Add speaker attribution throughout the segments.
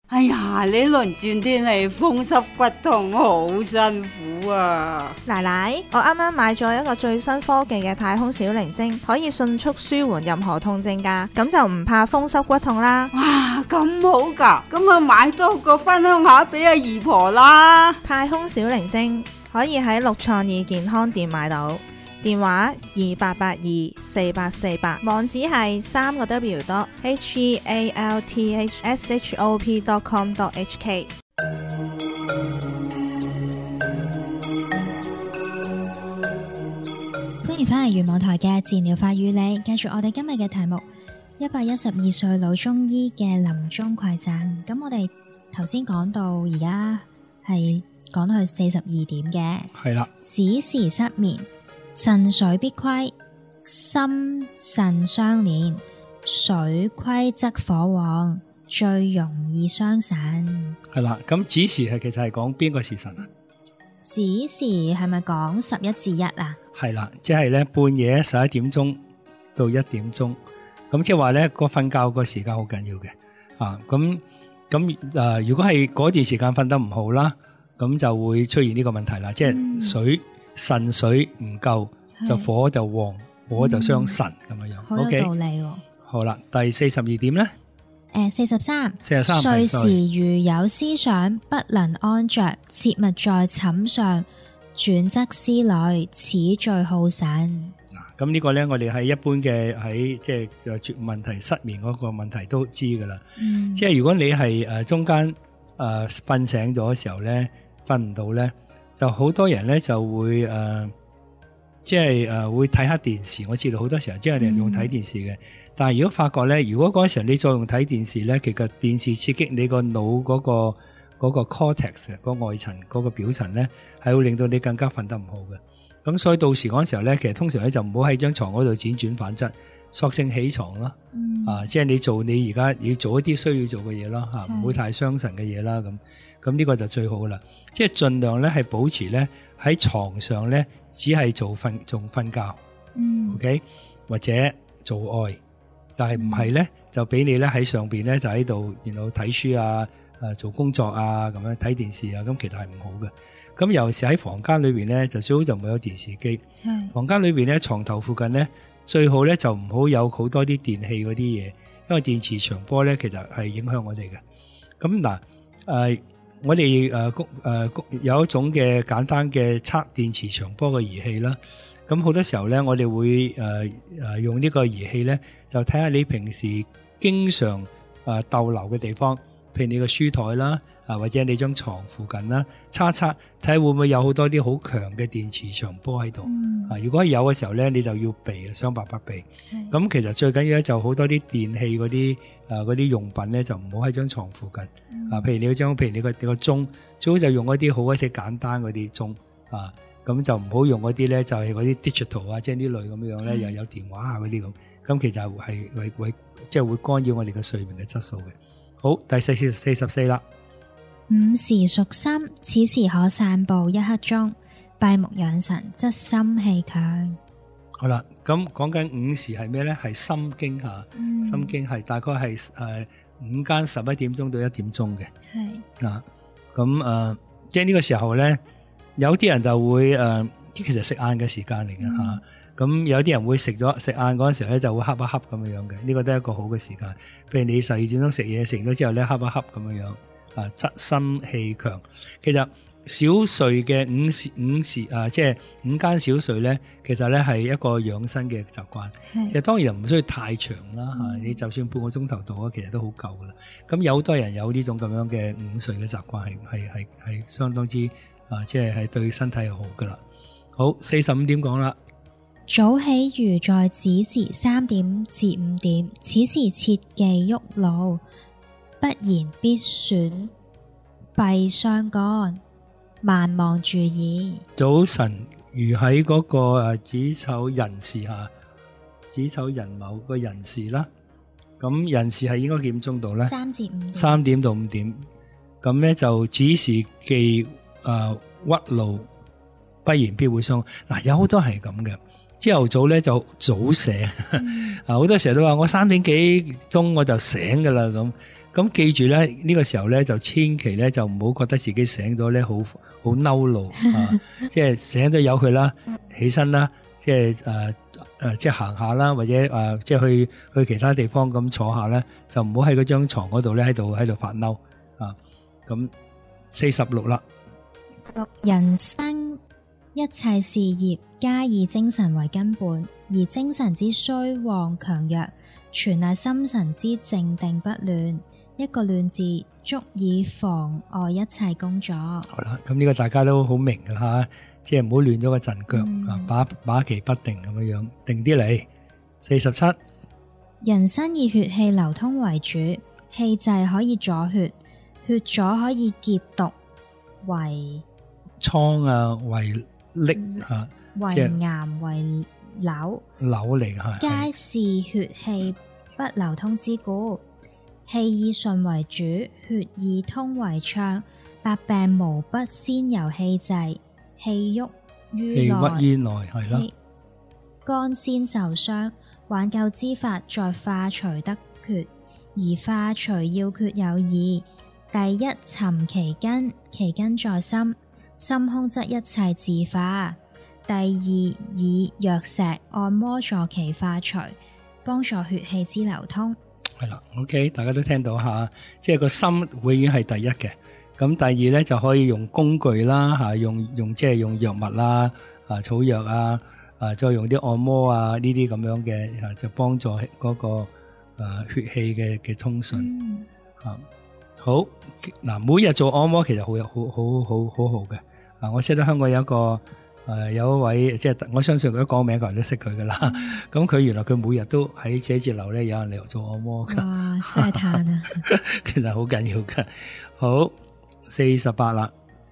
Speaker 1: 哎呀，呢輪轉天氣風濕骨痛好辛苦啊！
Speaker 2: 奶奶，我啱啱買咗一個最新科技嘅太空小靈精，可以迅速舒緩任何痛症㗎，咁就唔怕風濕骨痛啦。
Speaker 1: 哇，咁好㗎，咁啊買多個分享下俾阿姨婆啦。
Speaker 2: 太空小靈精可以喺六創意健康店買到，電話28824848，網址係3個W.healthshop.com.hk。
Speaker 3: 歡迎返嚟元網台嘅治療法與你，繼續我哋今日嘅題目，112歲老中醫嘅臨終饋贈。咁我哋頭先講到而家係講到去42點嘅，
Speaker 4: 係啦，
Speaker 3: 子時失眠，腎水必虧，心腎相連，水虧則火旺，最容易傷腎。
Speaker 4: 係啦。咁子時係其實係講邊個時辰啊？
Speaker 3: 子時係咪講11至1啊？
Speaker 4: 係啦，即係咧半夜11點鐘到1點鐘，咁即係話咧個瞓覺個時間好緊要嘅啊。咁如果係嗰段時間瞓得唔好啦，咁就會出現呢個問題啦，即係腎水唔夠，就火就旺，火就傷腎咁樣。
Speaker 3: 好有道理喎。
Speaker 4: 好啦，第42點咧
Speaker 3: ，43睡時如有思想，不能安着，切勿在寢上轉側思慮，此最耗腎。
Speaker 4: 咁呢個咧，我哋喺一般嘅喺即係問題失眠嗰個問題都知噶啦。即係如果你係中間瞓醒咗嘅時候咧，瞓唔到咧，就好多人咧就會即係會睇下電視。我知道好多時候即係你用睇電視嘅，但係如果發覺咧，如果嗰時候你再用睇電視咧，其實電視刺激你個腦嗰個 cortex 個外層嗰個表層咧，係會令到你更加瞓得唔好嘅。咁所以到時嗰陣時候咧，其實通常咧就唔好喺張床嗰度輾轉反側，索性起床啦。即係你而家要做一啲需要做嘅嘢啦，唔好太傷神嘅嘢啦。咁呢個就最好啦。即係盡量咧係保持咧喺床上咧只係做瞓覺，OK 或者做愛，但係唔係咧就俾你咧喺上邊咧就喺度然後睇書啊。做工作啊，咁樣睇電視啊，咁其實係唔好嘅。咁尤其是喺房間裏邊咧，就最好就唔好有電視機。房間裏邊咧，床頭附近咧，最好咧就唔好有好多啲電器嗰啲嘢，因為電磁場波咧其實係影響我哋嘅。咁嗱，我哋有一種嘅簡單嘅測電磁場波嘅儀器啦。咁好多時候咧，我哋會用呢個儀器咧，就睇下你平時經常逗留嘅地方。譬如你個書台啦，或者你張床附近啦，測睇下會唔會有好多啲好強嘅電磁場波喺度。如果有嘅時候咧，你就要避，想辦法避。咁其實最緊要咧就好多啲電器嗰啲用品咧，就唔好喺張床附近。譬如你個鐘，最好就用一啲好鬼死簡單嗰啲鐘。咁就唔好用嗰啲咧，就係嗰啲 digital 啊，即係呢類咁樣咧，又有電話啊嗰啲咁。咁其實係即係會干擾我哋嘅睡眠嘅質素嘅。好，第44啦。
Speaker 3: 午時屬心，此時可散步1刻鐘，閉目養神，則心氣強。
Speaker 4: 好啦，咁講緊午時係咩咧？係心經吓，心經係大概係午間11點鐘到1點鐘嘅。係咁即係呢個時候咧，有啲人就會其實食晏嘅時間嚟嘅吓。咁有啲人會食晏嗰陣時候咧，就會瞌一瞌咁樣嘅，呢個都係一個好嘅時間。譬如你12點鐘食嘢，食咗之後咧，瞌一瞌咁樣則心氣強。其實小睡嘅午時即係午間小睡咧，其實咧係一個養生嘅習慣。其實當然唔需要太長啦，你就算半個鐘頭到啊，其實都好夠噶啦。咁有好多人有呢種咁樣嘅午睡嘅習慣，係相當之即係對身體係好噶啦。好，45點講啦。
Speaker 3: 早起如在子時3點至5點，此時切忌喐腦，不然必損閉傷肝，萬望注意。
Speaker 4: 早晨如喺嗰個子丑寅時下，子丑寅卯個寅時啦，咁寅時係應該幾點鐘到咧？3至5點。3點到5點，咁咧就子時忌屈勞，不然必會傷。嗱，有好多係咁嘅。 朝頭早咧就早醒，好多時候都話我3點幾鐘我就醒噶啦咁記住咧呢個時候咧就千祈咧就唔好覺得自己醒咗咧好嬲怒即係醒咗由佢啦，起身啦，即係即係行下啦，或者即係去其他地方咁坐下咧，就唔好喺嗰張床嗰度咧喺度發嬲咁46啦。
Speaker 3: 人生一切事業皆以精神為根本，而精神之衰旺強弱，全係心神之靜定不亂。一個亂字足以妨礙一切工作。
Speaker 4: 好啦，咁呢個大家都好明噶啦，即係唔好亂咗個陣腳把旗不定咁樣，定啲嚟。47，
Speaker 3: 人生以血氣流通為主，氣滯可以阻血，血阻可以結毒為
Speaker 4: 瘡為癧
Speaker 3: 為癌為瘤
Speaker 4: 嚟吓，
Speaker 3: 皆是血氣不流通之故。氣以順為主，血以通為暢，百病無不先由氣滯，氣鬱於內
Speaker 4: 係啦。
Speaker 3: 肝先受傷，挽救之法在化除得缺，而化除要缺有二：第一，尋其根，其根在心，心空則一切自化；第二，以藥石按摩助其化除，幫助血氣之流通。
Speaker 4: 係啦 ，OK， 大家都聽到吓，即係個心永遠係第一嘅。咁第二咧就可以用工具啦，吓用即係用藥物啦，草藥再用啲按摩呢啲咁樣嘅，就幫助嗰個血氣嘅通順。好嗱，每日做按摩其實好嘅。我識得香港有一個有一位，即係我相信佢一講名，個人都識佢噶啦。咁佢原來佢每日都喺寫字樓咧有人嚟做按摩噶。
Speaker 3: 哇，真係嘆啊！
Speaker 4: 其實好緊要噶。好，48啦。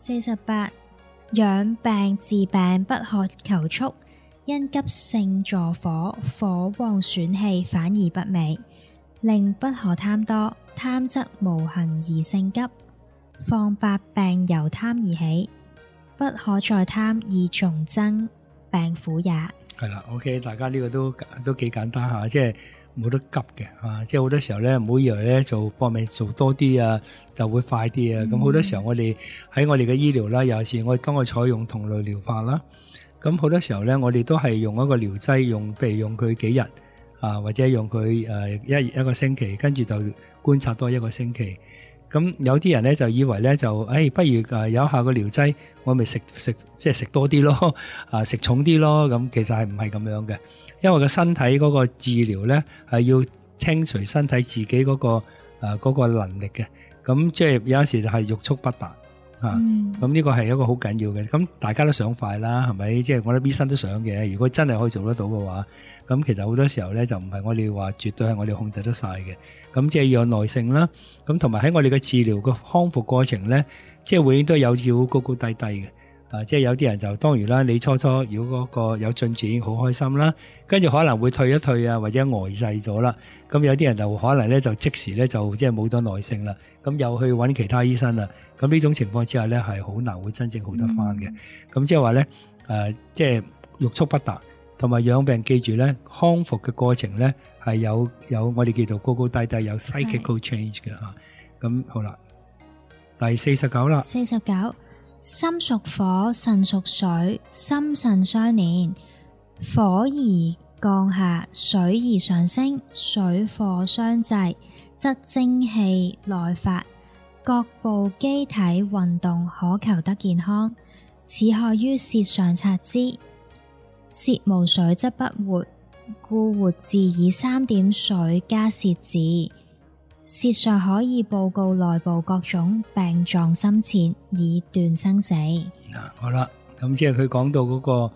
Speaker 3: 48，養病治病不可求速，因急性助火，火旺損氣反而不美，令不可貪多，貪則無行而性急，況百病由貪而起。不可再貪而重增病苦也。
Speaker 4: 係啦 ，OK， 大家呢個都幾簡單吓，即係冇得急嘅即係好多時候咧，唔好以為咧做搏命做多啲就會快啲咁好多時候我哋喺我哋嘅醫療啦，尤其是當我採用同類療法啦，咁好多時候咧，我哋都係用一個療劑，譬如用佢幾日或者用佢一個星期，跟住就觀察多一個星期。咁有啲人咧就以為咧就不如有下個療劑，我咪食即係食多啲咯，食重啲咯。咁其實係唔係咁樣嘅，因為個身體嗰個治療咧係要清除身體自己嗰個能力嘅。咁即係有陣時就係欲速不達咁呢個係一個好緊要嘅。咁大家都想快啦，係咪？即係我覺得醫生都想嘅。如果真係可以做得到嘅話，咁其實好多時候咧就唔係我哋話絕對係我哋控制得晒嘅。咁即係要有耐性啦。咁同埋喺我哋嘅治療個康復過程咧，即係永遠都有要高高低低嘅。即係有啲人就當然啦，你初如果嗰個有進展已經好開心啦，跟住可能會退一退或者呆滯咗啦。咁有啲人就可能咧就即時咧就即係冇咗耐性啦，咁又去揾其他醫生啦。咁呢種情況之下咧係好難會真正好得翻嘅。咁即係話咧即係欲速不達，同埋養病記住咧，康復嘅過程咧係有我哋叫做高高低低，有 cyclical change 嘅吓。咁好啦，第49啦。
Speaker 3: 49，心屬火，腎屬水，心腎相連，火而降下，水而上升，水火相濟，則精氣內發，各部機體運動，可求得健康。此可於舌上察之。舌無水則不活，故活字以3點水加舌字。舌上可以報告內部各種病狀深淺，以斷生死。
Speaker 4: 好啦，咁即係佢講到嗰個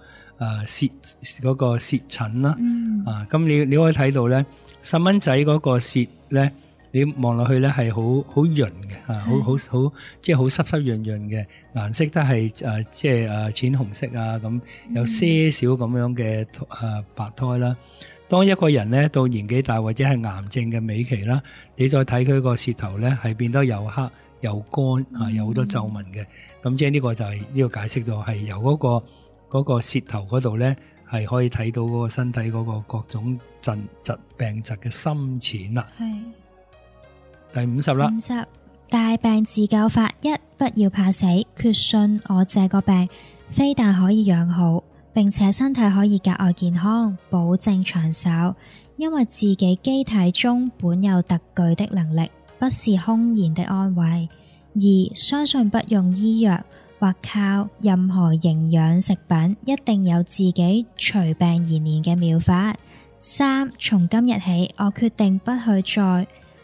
Speaker 4: 舌診啦。咁你可以睇到咧，細蚊仔嗰個舌咧，你望落去咧係好潤嘅，好即係好濕濕潤潤嘅，顏色都係即係淺紅色咁，有些少咁樣嘅白苔啦。當一個人咧到年紀大或者係癌症嘅尾期啦，你再睇佢個舌頭咧係變得又黑又乾有好多皺紋嘅。咁即係呢個就係呢個解釋咗係由嗰個舌頭嗰度咧係可以睇到嗰個身體嗰個各種疾病疾嘅深淺啦。
Speaker 3: 係
Speaker 4: 第50啦。
Speaker 3: 50大病自救法一，不要怕死，決信我這個病非但可以養好，並且身體可以格外健康，保證長壽，因為自己機體中本有特具的能力，不是空言的安慰。二，相信不用醫藥或靠任何營養食品，一定有自己除病延年嘅妙法。三，從今日起，我決定不去再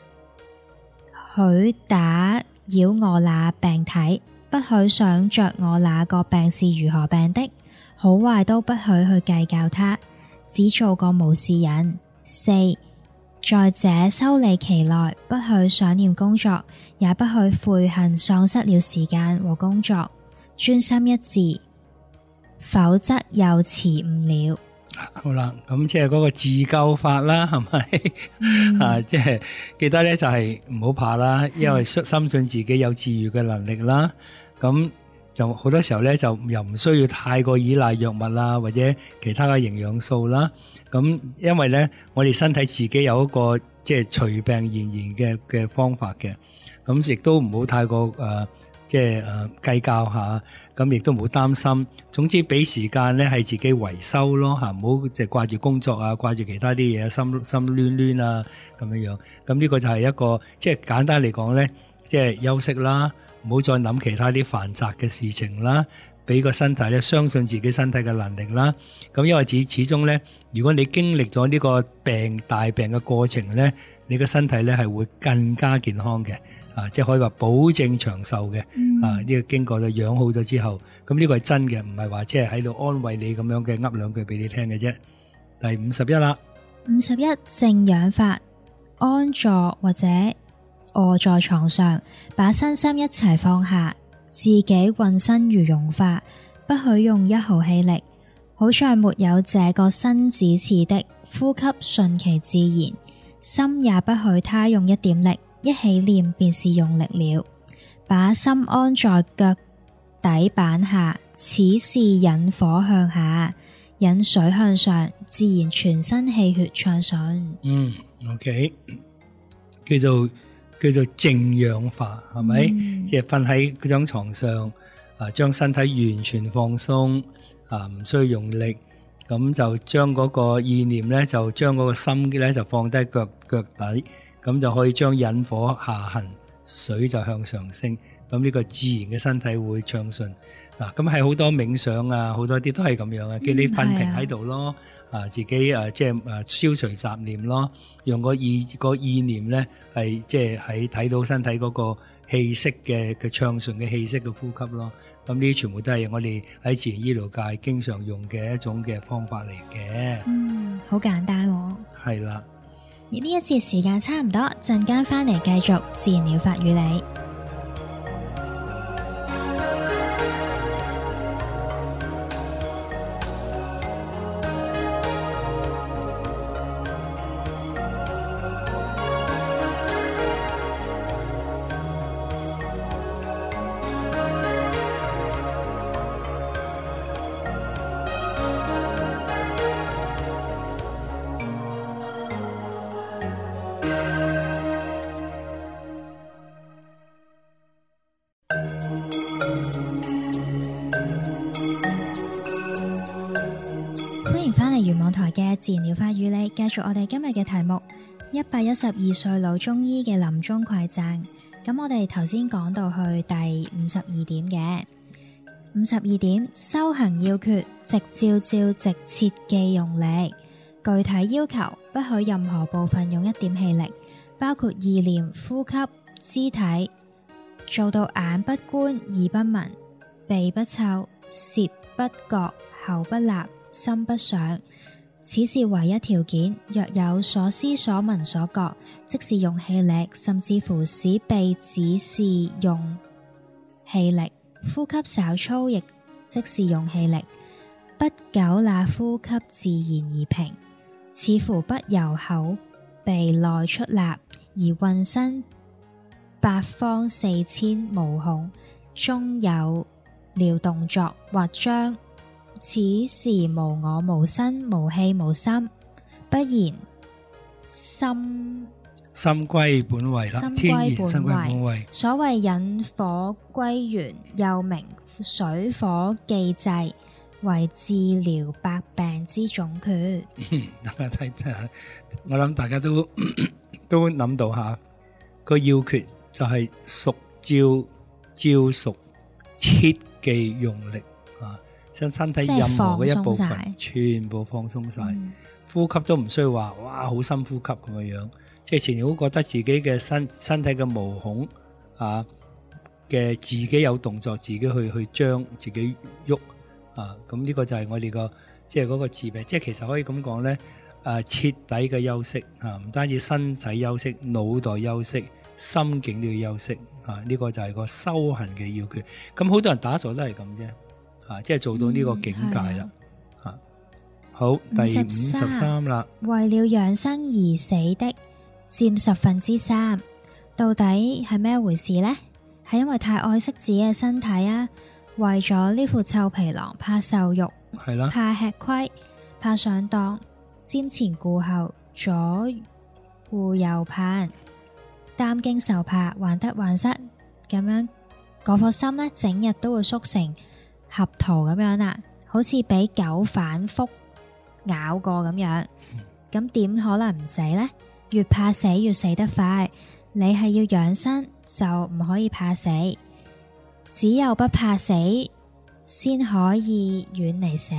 Speaker 3: 許打擾我那病體，不許想着我那個病是如何病的，好壞都不許去計較它，只做個無事人。四，在這修理期內，不許想念工作，也不許悔恨喪失了時間和工作，專心一致，否則又遲誤了。
Speaker 4: 好啦，咁即係嗰個自救法啦，係咪？即係記得咧，就係唔好怕啦，因為深信自己有治愈嘅能力啦。咁就好多時候咧，就又唔需要太過依賴藥物啦，或者其他嘅營養素啦。咁因為咧，我哋身體自己有一個即係除病延年嘅方法嘅。咁亦都唔好太過計較下，咁亦都唔好擔心。總之俾時間咧係自己維修咯嚇，唔好淨係掛住工作啊，掛住其他啲嘢，心亂亂啊咁樣樣。咁呢個就係一個即係簡單嚟講咧，即係休息啦，唔好再諗其他啲繁雜嘅事情啦。俾個身體咧，相信自己身體嘅能力啦。咁因為始終咧，如果你經歷咗呢個大病嘅過程咧，你個身體咧係會更加健康嘅。即係可以話保證長壽嘅。呢個經過咗養好咗之後，咁呢個係真嘅，唔係話即係喺度安慰你咁樣嘅噏兩句俾你聽嘅啫。第51啦。
Speaker 3: 51靜養法，安坐或者臥在床上，把身心一齊放下，自己渾身如溶化，不許用一毫氣力，好像沒有這個身子似的，呼吸順其自然，心也不許他用一點力，一起念便是用力了。把心安在腳底板下，此是引火向下，引水向上，自然全身氣血暢順。
Speaker 4: OK， 叫做靜養法，係咪？即係瞓喺嗰張床上，將身體完全放鬆，唔需要用力，咁就將嗰個意念咧，就將嗰個心咧就放低腳底，咁就可以將引火下行，水就向上升，咁呢個自然嘅身體會暢順。嗱，咁係好多冥想啊，好多啲都係咁樣啊，叫你瞓平喺度咯，自己即係消除雜念咯，用個意念咧係即係喺睇到身體嗰個氣息嘅暢順嘅氣息嘅呼吸咯。咁呢啲全部都係我哋喺自然醫療界經常用嘅一種嘅方法嚟嘅。
Speaker 3: 好簡單喎。
Speaker 4: 係啦。
Speaker 3: 而呢一節時間差唔多，陣間翻嚟繼續自然療法與你。歡迎返嚟圓網台嘅自然療法與你，繼續我哋今日嘅題目112歲老中醫嘅臨終饋贈。咁我哋頭先講到去第52點嘅52點，修行要訣，直照照，直切忌用力。具體要求，不許任何部分用一點氣力，包括意念、呼吸、肢體，做到眼不觀、耳不聞、鼻不嗅、舌不覺、口不立、心不想。此是唯一條件，若有所思所聞所覺，即是用氣力，甚至乎使鼻指示用氣力。呼吸稍粗亦即是用氣力，不久那呼吸自然而平，似乎不由口鼻內出納，而渾身八方四千毛孔中有了動作，或將此時無我無身無氣無心，不然心
Speaker 4: 歸本位啦，天然心歸本位。
Speaker 3: 所謂引火歸元，又名水火既濟，為治療百病之總訣。
Speaker 4: 大家睇睇，我諗大家都諗到下個要訣就係熟照照熟，切忌用力啊！將身體任何嘅一部分全部放鬆晒，呼吸都唔需要話哇好深呼吸咁樣樣，即係前日都覺得自己嘅身體嘅毛孔啊嘅自己有動作，自己去將自己喐啊！咁呢個就係我哋個即係嗰個治病，即係其實可以咁講咧，徹底嘅休息啊，唔單止身體休息，腦袋休息，心境都要休息啊！呢個就係個修行嘅要訣。咁好多人打坐都係咁啫，啊，即係做到呢個境界啦。啊，好，第53啦。
Speaker 3: 為了養生而死的佔3%，到底係咩回事呢？係因為太愛惜自己嘅身體啊，為咗呢副臭皮囊，怕受辱，
Speaker 4: 係啦，
Speaker 3: 怕吃虧，怕上當，瞻前顧後，左顧右盼，擔驚受怕，患得患失，咁樣嗰顆心呢，整日都會縮成合桃咁樣啦，好似俾狗反覆咬過咁樣。咁點可能唔死呢？越怕死越死得快。你係要養生就唔可以怕死，只有不怕死先可以遠離死。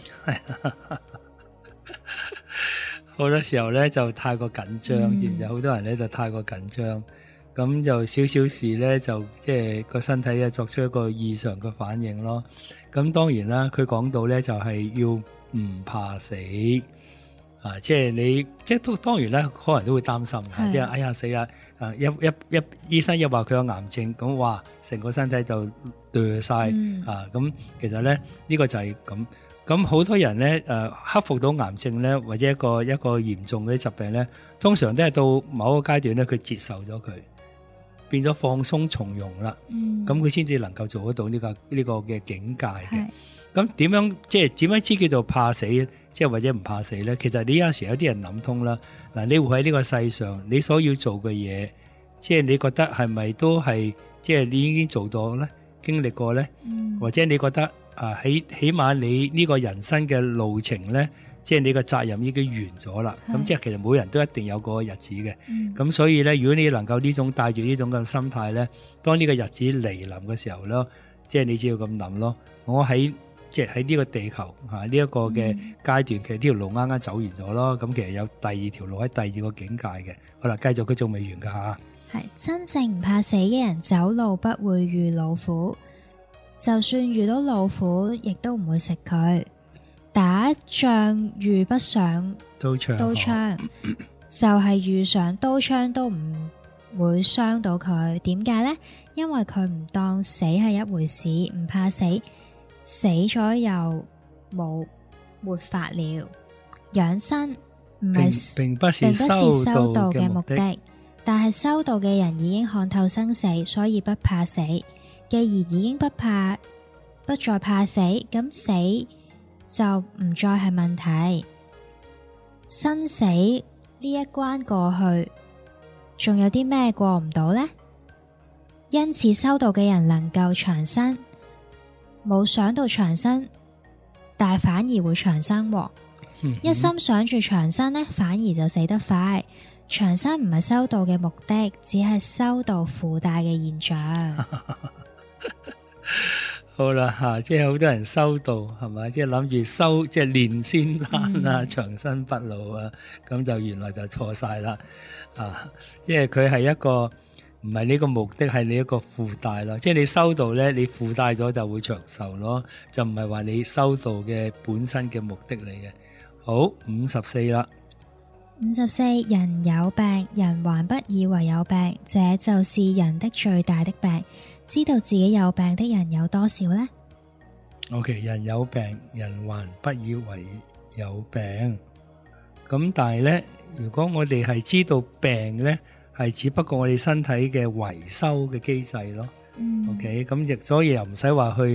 Speaker 4: 好多時候咧就太過緊張，然之後好多人咧就太過緊張，咁就少少事咧就即係個身體咧作出一個異常嘅反應咯。咁當然啦，佢講到咧就係要唔怕死啊，即係你即係都當然咧，可能都會擔心嘅，即係哎呀死啦！啊一醫生又話佢有癌症，咁哇成個身體就墮晒啊！咁其實咧呢個就係咁。咁好多人咧，克服到癌症咧，或者一個嚴重嘅疾病咧，通常都係到某一個階段咧，佢接受咗佢，變咗放鬆從容啦。咁佢先至能夠做得到呢個嘅境界嘅。咁點樣知叫做怕死，即係或者唔怕死咧？其實你有時有啲人諗通啦。嗱，你會喺呢個世上，你所要做嘅嘢，即係你覺得係咪都係，即係你已經做到咧，經歷過咧，或者你覺得？起碼你呢個人生嘅路程咧，即係你個責任已經完咗啦。咁即係其實每人都一定有個日子嘅。咁所以咧，如果你能夠帶住呢種嘅心態咧，當呢個日子嚟臨嘅時候咯，即係你只要咁諗咯。我喺呢個地球呢一個嘅階段，其實呢條路啱啱走完咗咯。咁其實有第二條路喺第二個境界嘅。好啦，繼續，佢仲未完噶吓。
Speaker 3: 係真正唔怕死嘅人，走路不會遇老虎。就算遇到老虎，亦都唔會食佢。打仗遇不上刀槍，就係遇上刀槍都唔會傷到佢。點解呢？因為佢唔當死係一回事，唔怕死，死咗又沒法了。養生並不是修道嘅目的，但係修道嘅人已經看透生死，所以不怕死。既然已經不再怕死，咁死就唔再係問題。生死呢一關過去，仲有啲咩過唔到呢？因此修道嘅人能夠長生，冇想到長生，但反而會長生喎。一心想住長生呢，反而就死得快。長生唔係修道嘅目的，只係修道附帶嘅現象。
Speaker 4: 好啦吓，即係好多人修道係咪？即係諗住修，即係練仙丹啊，長生不老啊，咁就原來就錯晒啦啊！即係佢係一個唔係呢個目的，係你一個附帶咯。即係你修道咧，你附帶咗就會長壽咯，就唔係話你修道嘅本身嘅目的嚟嘅。好，54啦。
Speaker 3: 54，人有病，人還不以為有病，這就是人的最大的病。知道自己有病的人有多少呢？
Speaker 4: OK， 人有病，人還不以為有病。咁但係呢，如果我哋係知道病呢，係只不過我哋身體嘅維修嘅機制咯。OK， 咁亦所以又唔使話去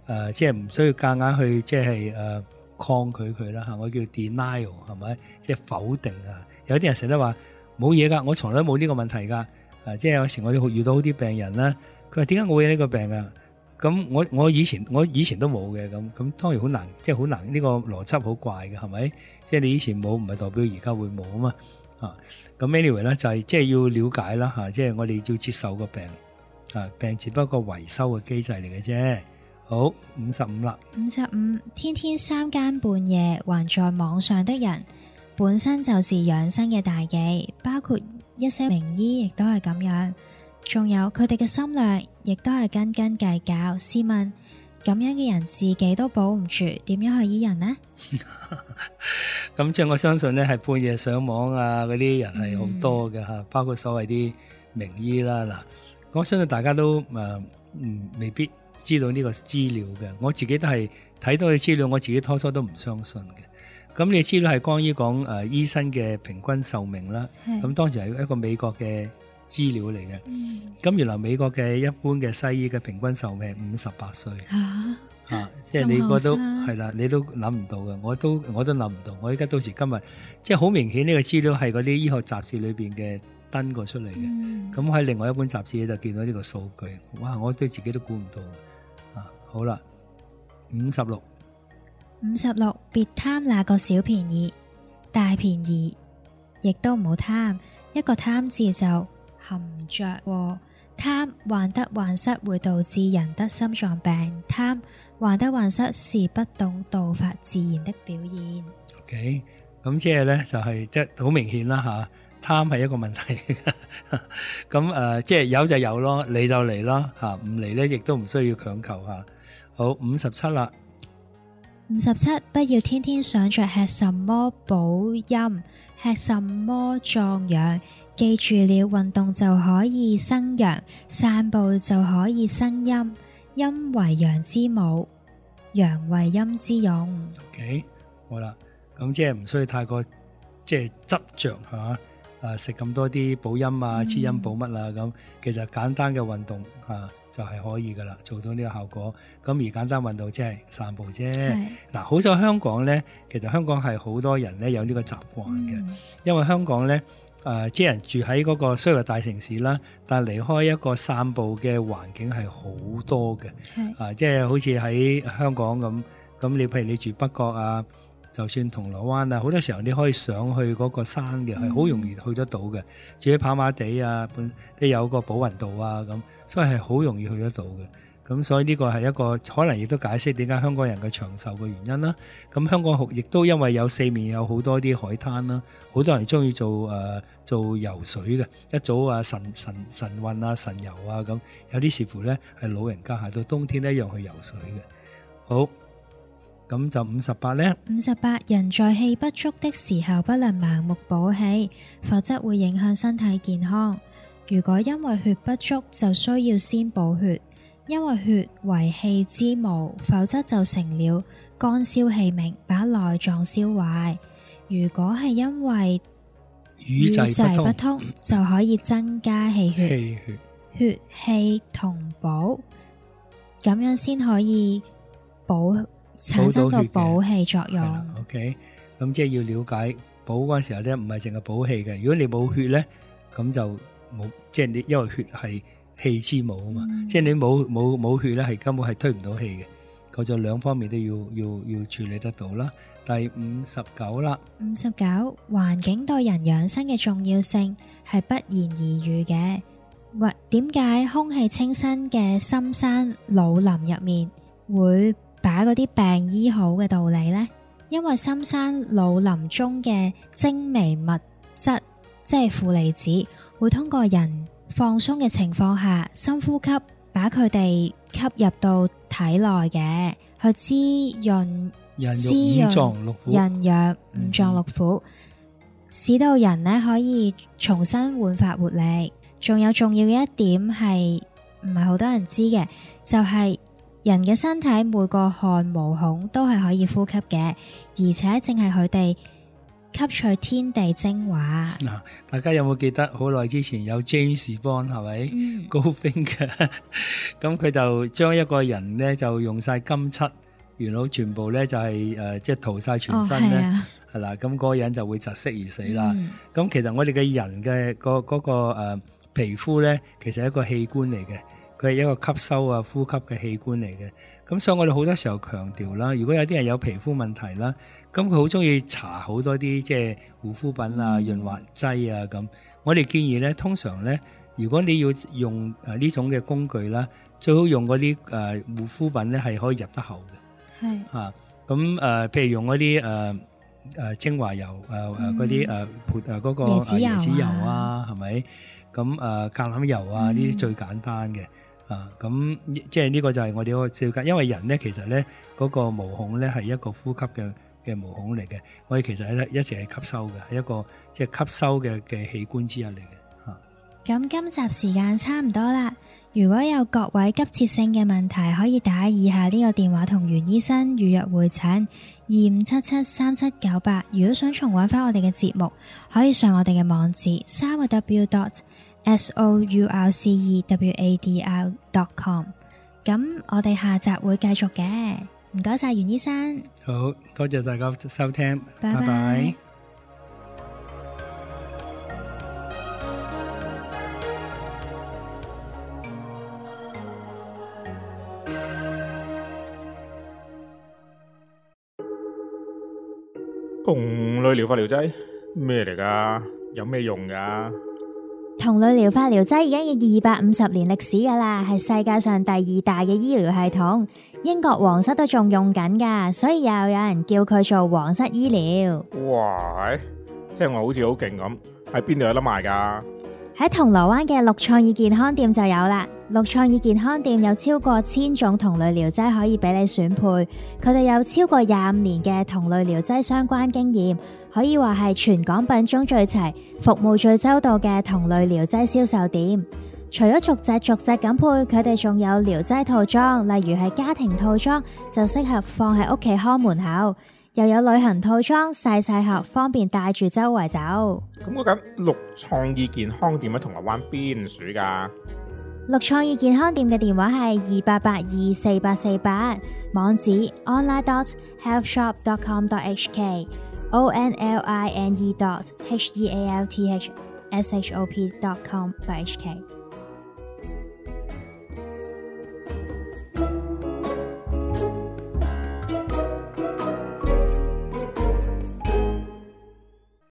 Speaker 4: 即係唔需要夾硬去即係抗拒佢啦嚇，我叫 denial 係咪？即係否定啊！有啲人成日都話冇嘢㗎，我從來都冇呢個問題㗎。即係有時我哋遇到好啲病人啦，佢話點解我會有呢個病啊？咁我以前都冇嘅，咁當然好難，即係好難，呢個邏輯好怪嘅係咪？即係你以前冇唔係代表而家會冇啊嘛。咁 anyway 咧就係即係要了解啦嚇，即係我哋要接受個病病只不過維修嘅機制嚟嘅啫。好，55啦。
Speaker 3: 55，天天三更半夜還在網上的人，本身就是養生嘅大忌，包括一些名醫亦都係咁樣，仲有佢哋嘅心量亦都係斤斤計較。試問咁樣嘅人自己都保唔住，點樣去醫人呢？
Speaker 4: 咁即係我相信咧，係半夜上網嗰啲人係好多嘅吓，包括所謂啲名醫啦。嗱，我相信大家都未必知道呢個資料嘅，我自己都係睇到嘅資料，我自己初都唔相信嘅。咁你資料係關於講醫生嘅平均壽命啦，咁當時係一個美國嘅資料嚟嘅。咁原來美國嘅一般嘅西醫嘅平均壽命係58歲。即係你個都係啦，你都諗唔到嘅，我都諗唔到。我依家到時今日，即係好明顯呢個資料係嗰啲醫學雜誌裏邊嘅登過出嚟嘅。咁喺另外一本雜誌就見到呢個數據，哇！我對自己都估唔到。好啦，56，
Speaker 3: 別貪那個小便宜，大便宜亦都唔好貪，一個貪字就含着禍。貪患得患失會導致人得心臟病，貪患得患失是不懂道法自然的表現。
Speaker 4: OK， 咁即係咧就係即係好明顯啦吓，貪係一個問題。咁即係有就有咯，嚟就嚟咯吓，唔嚟咧亦都唔需要強求吓。好，57啦。
Speaker 3: 57，不要天天想着吃什麼補陰，吃什麼壯陽。記住了，運動就可以生陽，散步就可以生陰。陰為陽之母，陽為陰之用。
Speaker 4: OK， 好啦，咁即係唔需要太過即係執着食咁多啲補陰啊、滋陰補乜啊咁。其實簡單嘅運動就係可以噶啦，做到呢個效果。咁而簡單運動即係散步啫。嗱，好在香港咧，其實香港係好多人咧有呢個習慣嘅，因為香港咧即係人住喺嗰個雖然大城市啦，但係離開一個散步嘅環境係好多嘅。即係好似喺香港咁你譬如你住北角啊，就算銅鑼灣啊，好多時候你可以上去嗰個山嘅，係好容易去得到嘅。至於跑馬地啊，都有個寶雲道啊咁，所以係好容易去得到嘅。咁所以呢個係一個可能亦都解釋點解香港人嘅長壽嘅原因啦。咁香港亦都因為有四面有好多啲海灘啦，好多人中意做游水嘅，一早晨運啊、晨遊啊咁，有啲似乎咧係老人家到冬天一樣去游水嘅。好。咁就58呢。
Speaker 3: 58，人在氣不足的時候不能盲目補氣，否則會影響身體健康。如果因為血不足，就需要先補血，因為血為氣之母，否則就成了乾燒氣命，把內臟燒壞。如果係因為
Speaker 4: 瘀滯不通，
Speaker 3: 就可以增加氣血，血氣同補，咁樣先可以產生個補氣作用。
Speaker 4: OK， 咁即係要了解補嗰陣時候咧，唔係淨係補氣嘅。如果你冇血咧，咁就冇，即係你因為血係氣之母啊嘛，即係你冇血咧，係根本係推唔到氣嘅。嗰就兩方面都要處理得到啦。第59啦。
Speaker 3: 59，環境對人養生嘅重要性係不言而喻嘅。點解空氣清新嘅深山老林入面會把嗰啲病醫好嘅道理呢？因為深山老林中嘅精微物質，即係負離子，會通過人放鬆嘅情況下深呼吸，把佢哋吸入到體內嘅，去滋潤人養五臟六腑，使到人呢可以重新煥發活力。仲有重要嘅一點係唔係好多人知嘅，就係人嘅身體每個汗毛孔都係可以呼吸嘅，而且正係佢哋吸取天地精華。
Speaker 4: 嗱，大家有冇記得好耐之前有 James Bond 係咪？高飛嘅，咁佢就將一個人咧就用晒金漆，元老全部咧就係即係塗晒全身咧，係啦，咁嗰個人就會窒息而死啦。咁其實我哋嘅人嘅嗰個皮膚咧，其實係一個器官嚟嘅，佢係一個吸收啊呼吸嘅器官嚟嘅。咁所以我哋好多時候強調啦，如果有啲人有皮膚問題啦，咁佢好中意搽好多啲即係護膚品啊、潤滑劑啊咁。我哋建議咧，通常咧，如果你要用呢種嘅工具啦，最好用嗰啲護膚品咧係可以入得口嘅。係啊，咁譬如用嗰啲精華油嗰啲嗰個椰子油啊，係咪？咁橄欖油啊，呢啲最簡單嘅。咁即係呢個就係我哋嗰個最簡，因為人咧其實咧嗰個毛孔咧係一個呼吸嘅毛孔嚟嘅，我哋其實咧一直係吸收嘅，係一個即係吸收嘅器官之一嚟嘅。
Speaker 3: 咁今集時間差唔多啦，如果有各位急切性嘅問題，可以打以下呢個電話同袁醫生預約會診25773798。如果想重溫翻我哋嘅節目，可以上我哋嘅網址www.sourcewardr.com。咁我哋下集會繼續嘅，唔該晒袁醫生。
Speaker 4: 好多謝大家收聽，
Speaker 3: 拜拜。
Speaker 5: 同類療法療劑咩嚟噶？有咩用噶？
Speaker 3: 同類療法療劑已經有250年歷史噶啦，係世界上第2大嘅醫療系統，英國皇室都仲用緊噶，所以又有人叫佢做皇室醫療。
Speaker 5: 哇，聽落好似好勁咁，喺邊度有得賣噶？
Speaker 3: 喺銅鑼灣嘅綠創意健康店就有啦。綠創意健康店有超過1000種同類療劑可以俾你選配，佢哋有超過25年嘅同類療劑相關經驗，可以話係全港品種最齊、服務最周到嘅同類療劑銷售店。除咗逐隻咁配，佢哋仲有療劑套裝，例如係家庭套裝就適合放喺屋企看門口，又有旅行套裝細盒，方便帶住周圍走。
Speaker 5: 咁嗰間綠創意健康店喺銅鑼灣邊處噶？
Speaker 3: 綠創意健康店嘅電話係28824848，網址 online.healthshop.com.hk online.healthshop.com.hk。